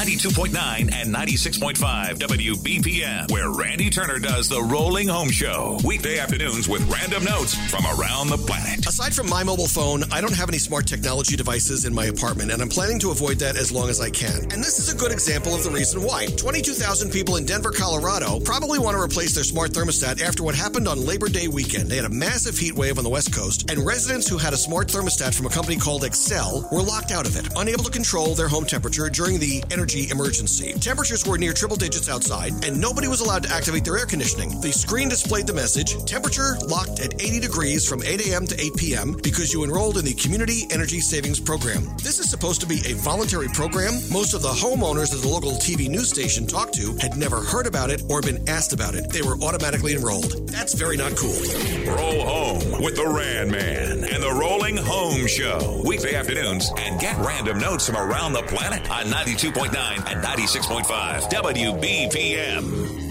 92.9 and 96.5 WBPM, where Randy Turner does the Rolling Home Show. Weekday afternoons with random notes from around the planet. Aside from my mobile phone, I don't have any smart technology devices in my apartment, and I'm planning to avoid that as long as I can. And this is a good example of the reason why. 22,000 people in Denver, Colorado probably want to replace their smart thermostat after what happened on Labor Day weekend. They had a massive heat wave on the West Coast, and residents who had a smart thermostat from a company called Excel were locked out of it, unable to control their home temperature during the energy emergency. Temperatures were near triple digits outside, and nobody was allowed to activate their air conditioning. The screen displayed the message, temperature locked at 80 degrees from 8 a.m. to 8 p.m. because you enrolled in the Community Energy Savings Program. This is supposed to be a voluntary program. Most of the homeowners that the local TV news station talked to had never heard about it or been asked about it. They were automatically enrolled. That's very not cool. Roll home with the Ran Man and the Rolling Home Show. Weekday afternoons, and get random notes from around the planet on 92.9 and 96.5 WBPM.